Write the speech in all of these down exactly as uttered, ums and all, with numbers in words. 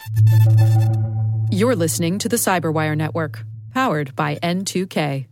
You're listening to the Cyberwire Network, powered by N two K.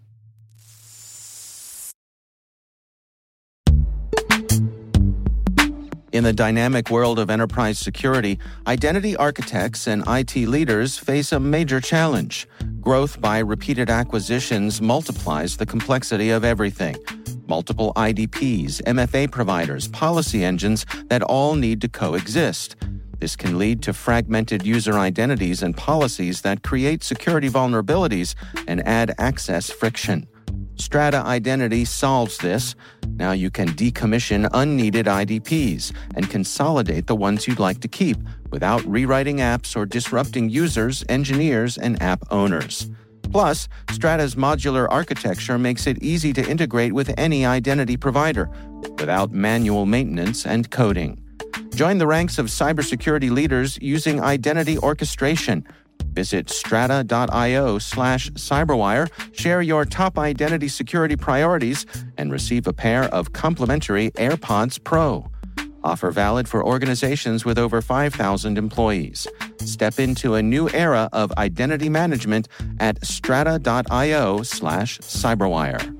In the dynamic world of enterprise security, identity architects and I T leaders face a major challenge. Growth by repeated acquisitions multiplies the complexity of everything. Multiple I D Ps, M F A providers, policy engines that all need to coexist. This can lead to fragmented user identities and policies that create security vulnerabilities and add access friction. Strata Identity solves this. Now you can decommission unneeded I D Ps and consolidate the ones you'd like to keep without rewriting apps or disrupting users, engineers, and app owners. Plus, Strata's modular architecture makes it easy to integrate with any identity provider without manual maintenance and coding. Join the ranks of cybersecurity leaders using identity orchestration. Visit strata.io slash cyberwire, share your top identity security priorities, and receive a pair of complimentary AirPods Pro. Offer valid for organizations with over five thousand employees. Step into a new era of identity management at strata.io slash cyberwire.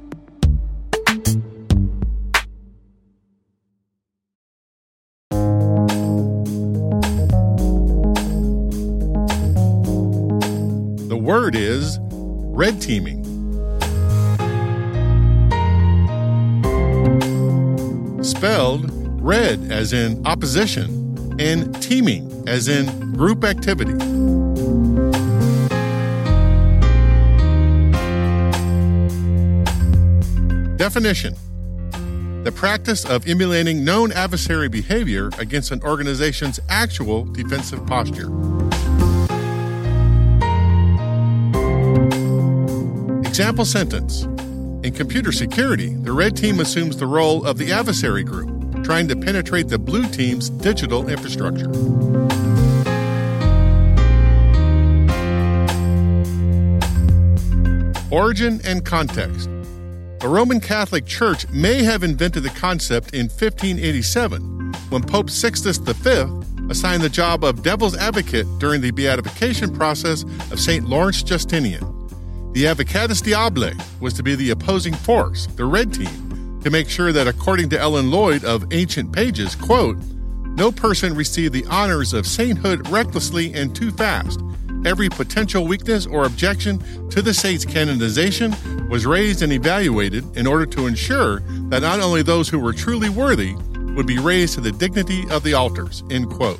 The word is red teaming. Spelled red as in opposition and teaming as in group activity. Definition: the practice of emulating known adversary behavior against an organization's actual defensive posture. Example sentence: in computer security, the red team assumes the role of the adversary group, trying to penetrate the blue team's digital infrastructure. Origin and context. The Roman Catholic Church may have invented the concept in fifteen eighty-seven, when Pope Sixtus the Fifth assigned the job of devil's advocate during the beatification process of Saint Lawrence Justinian. The Advocatus Diaboli was to be the opposing force, the red team, to make sure that, according to Ellen Lloyd of Ancient Pages, quote, no person received the honors of sainthood recklessly and too fast. Every potential weakness or objection to the saint's canonization was raised and evaluated in order to ensure that not only those who were truly worthy would be raised to the dignity of the altars, end quote.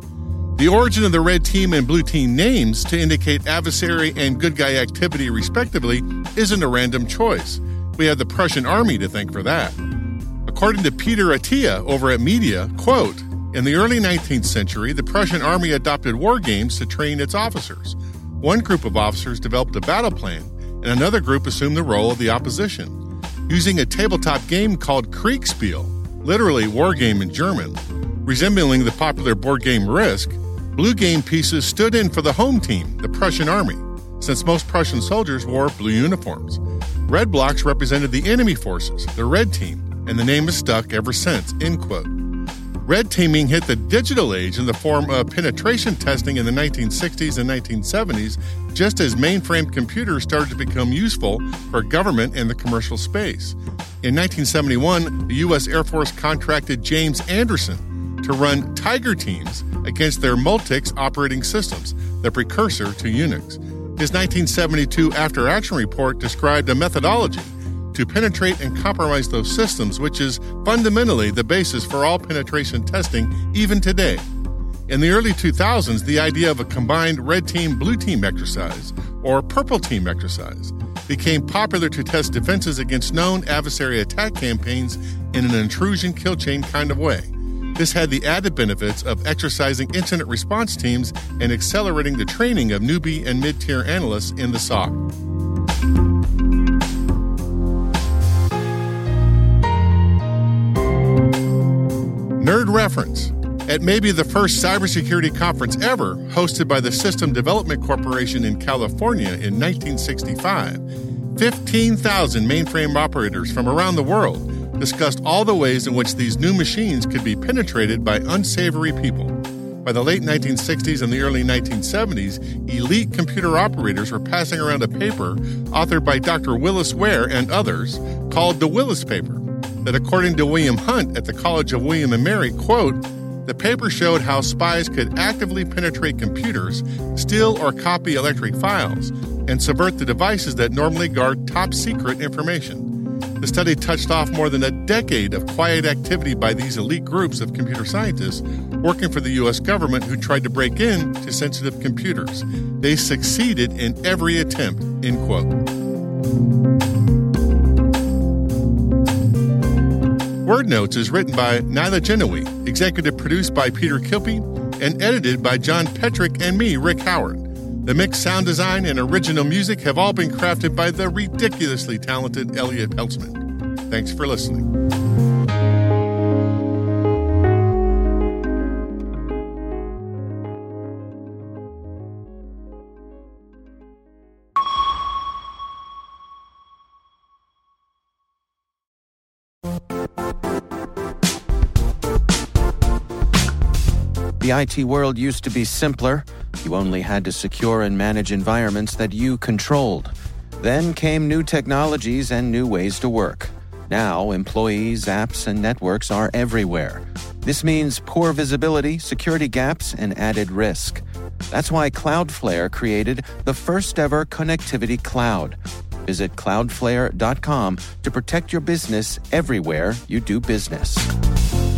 The origin of the red team and blue team names to indicate adversary and good guy activity, respectively, isn't a random choice. We have the Prussian army to thank for that. According to Peter Attia over at Media, quote, in the early nineteenth century, the Prussian army adopted war games to train its officers. One group of officers developed a battle plan, and another group assumed the role of the opposition. Using a tabletop game called Kriegspiel, literally war game in German, resembling the popular board game Risk, blue game pieces stood in for the home team, the Prussian army, since most Prussian soldiers wore blue uniforms. Red blocks represented the enemy forces, the red team, and the name has stuck ever since, end quote. Red teaming hit the digital age in the form of penetration testing in the nineteen sixties and nineteen seventies, just as mainframe computers started to become useful for government and the commercial space. In nineteen seventy-one, the U S Air Force contracted James Anderson to run Tiger teams against their Multics operating systems, the precursor to Unix. His nineteen seventy-two after-action report described a methodology to penetrate and compromise those systems, which is fundamentally the basis for all penetration testing even today. In the early two thousands, the idea of a combined red team, blue team exercise, or purple team exercise, became popular to test defenses against known adversary attack campaigns in an intrusion kill chain kind of way. This had the added benefits of exercising incident response teams and accelerating the training of newbie and mid-tier analysts in the S O C. Nerd reference. At maybe the first cybersecurity conference ever, hosted by the System Development Corporation in California in nineteen sixty-five, fifteen thousand mainframe operators from around the world discussed all the ways in which these new machines could be penetrated by unsavory people. By the late nineteen sixties and the early nineteen seventies, elite computer operators were passing around a paper authored by Doctor Willis Ware and others called the Willis Paper, that according to William Hunt at the College of William and Mary, quote, the paper showed how spies could actively penetrate computers, steal or copy electric files, and subvert the devices that normally guard top-secret information. The study touched off more than a decade of quiet activity by these elite groups of computer scientists working for the U S government who tried to break in to sensitive computers. They succeeded in every attempt, end quote. Word Notes is written by Nyla Genowie, executive produced by Peter Kilpie, and edited by John Petrick and me, Rick Howard. The mixed sound design and original music have all been crafted by the ridiculously talented Elliot Peltzman. Thanks for listening. The I T world used to be simpler. You only had to secure and manage environments that you controlled. Then came new technologies and new ways to work. Now, employees, apps, and networks are everywhere. This means poor visibility, security gaps, and added risk. That's why Cloudflare created the first-ever connectivity cloud. Visit cloudflare dot com to protect your business everywhere you do business.